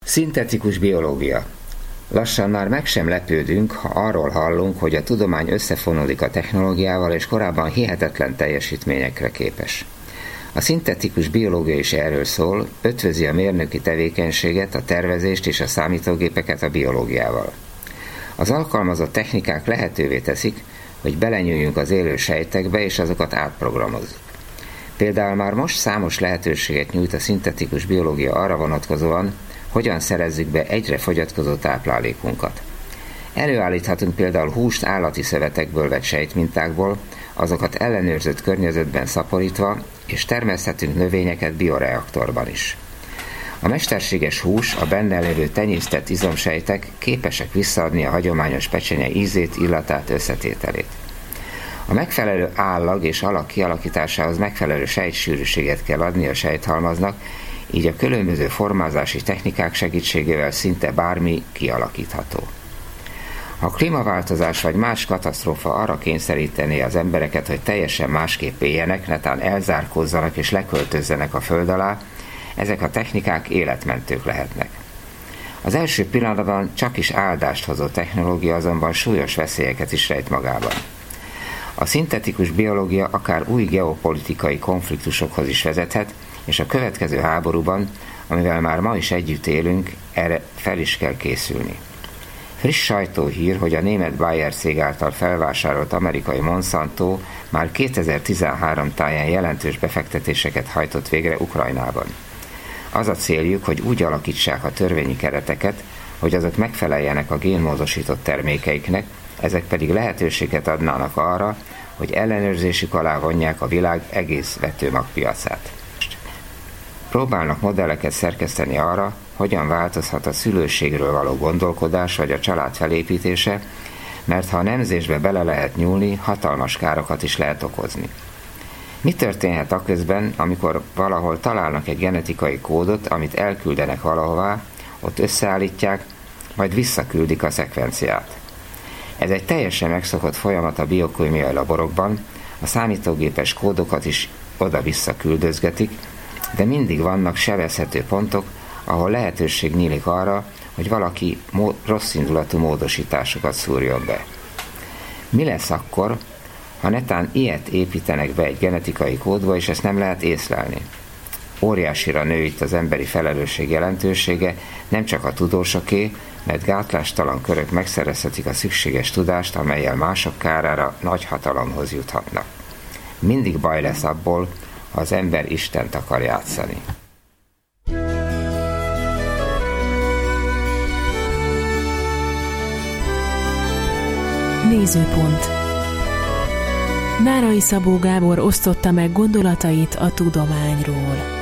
Szintetikus biológia. Lassan már meg sem lepődünk, ha arról hallunk, hogy a tudomány összefonódik a technológiával, és korábban hihetetlen teljesítményekre képes. A szintetikus biológia is erről szól, ötvözi a mérnöki tevékenységet, a tervezést és a számítógépeket a biológiával. Az alkalmazott technikák lehetővé teszik, hogy belenyúljunk az élő sejtekbe, és azokat átprogramozzuk. Például már most számos lehetőséget nyújt a szintetikus biológia arra vonatkozóan, hogyan szerezzük be egyre fogyatkozó táplálékunkat. Előállíthatunk például húst állati szövetekből vett sejtmintákból, azokat ellenőrzött környezetben szaporítva, és termeszthetünk növényeket bioreaktorban is. A mesterséges hús, a benne lévő tenyésztett izomsejtek képesek visszaadni a hagyományos pecsenye ízét, illatát, összetételét. A megfelelő állag és alak kialakításához megfelelő sejtsűrűséget kell adni a sejthalmaznak, így a különböző formázási technikák segítségével szinte bármi kialakítható. Ha a klímaváltozás vagy más katasztrófa arra kényszerítené az embereket, hogy teljesen másképp éljenek, netán elzárkózzanak és leköltözzenek a föld alá, ezek a technikák életmentők lehetnek. Az első pillanatban csak is áldást hozó technológia azonban súlyos veszélyeket is rejt magában. A szintetikus biológia akár új geopolitikai konfliktusokhoz is vezethet, és a következő háborúban, amivel már ma is együtt élünk, erre fel is kell készülni. Friss sajtóhír, hogy a német Bayer cég által felvásárolt amerikai Monsanto már 2013 táján jelentős befektetéseket hajtott végre Ukrajnában. Az a céljuk, hogy úgy alakítsák a törvényi kereteket, hogy azok megfeleljenek a génmódosított termékeiknek, ezek pedig lehetőséget adnának arra, hogy ellenőrzésük alá vonják a világ egész vetőmagpiacát. Próbálnak modelleket szerkeszteni arra, hogyan változhat a szülőségről való gondolkodás vagy a család felépítése, mert ha a nemzésbe bele lehet nyúlni, hatalmas károkat is lehet okozni. Mi történhet aközben, amikor valahol találnak egy genetikai kódot, amit elküldenek valahová, ott összeállítják, majd visszaküldik a szekvenciát. Ez egy teljesen megszokott folyamat a biokémiai laborokban, a számítógépes kódokat is oda-vissza küldözgetik, de mindig vannak sebezhető pontok, ahol lehetőség nyílik arra, hogy valaki rosszindulatú módosításokat szúrjon be. Mi lesz akkor, ha netán ilyet építenek be egy genetikai kódba, és ezt nem lehet észlelni? Óriásira nő itt az emberi felelősség jelentősége, nem csak a tudósoké, mert gátlástalan körök megszerezhetik a szükséges tudást, amellyel mások kárára nagy hatalomhoz juthatnak. Mindig baj lesz abból, ha az ember Istent akar játszani. Nézőpont. Nárai Szabó Gábor osztotta meg gondolatait a tudományról.